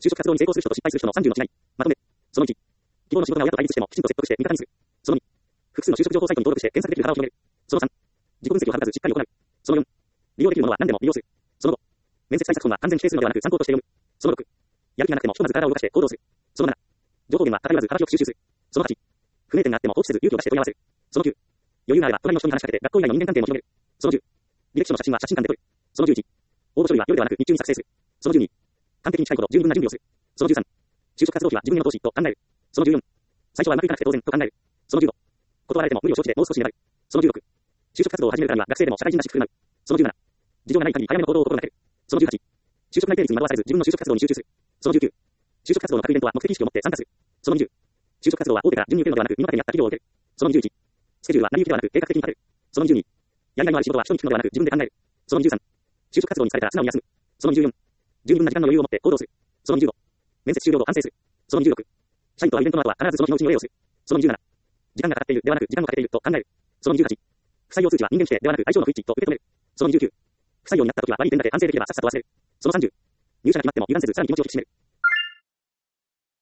就職活動に成功する人と失敗する人の30の違い。まとめ。その1。希望の仕事が親と対立してもきちんと説得して味方にする。その2。複数の就職情報サイトに登録して検索できる幅を広げる。その3。自己分析を省かずしっかり行う。その4。利用できるものは何でも利用する。その5。面接対策本は完全否定するのではなく参考として読む。その6。やる気がなくてもひとまず体を動かして行動する。その7。情報源は偏らず幅広く収集する。その8。不明点があっても放置せず勇気を出して問い合わせる。その9。余裕があれば隣の人に話しかけて学校以外の人間関係も広める。その10。履歴書の写真は写真館で撮る。その11。応募書類は夜ではなく日中に作成する。その12。完璧に近いほど十分な準備をする。その13。就職活動費は自分への投資と考える。その14。最初はうまくいかなくて当然と考える。その15。断られても無理を承知でもう少し粘る。その16。就職活動を始めるからには学生でも社会人らしく振る舞う。その17。事情がない限り早めの行動を心がける。その18。就職内定率に惑わされず自分の就職活動に集中する。その19。就職活動の各イベントは目的意識を持って参加する。その20。就職活動は大手から順に受けるのではなく身の丈に合った企業を受ける。その21。スケジュールは成り行きではなく計画的に立てる。その22。やりがいのある仕事は人に聞くのではなく自分で考える。その23。就職活動に疲れたら素直に休む。その24。十分な時間の余裕を持って行動する。その25。面接終了後反省する。その26。社員とはイベントの後は必ずその日のうちにお礼をする。その27。時間がかかっているではなく時間をかけていると考える。その28。不採用通知は人間否定ではなく相性の不一致と受け止める。その29。不採用になった時は悪い点だけ反省できればさっさと忘れる。その30。入社が決まっても油断せずさらに気持ちを引き締める。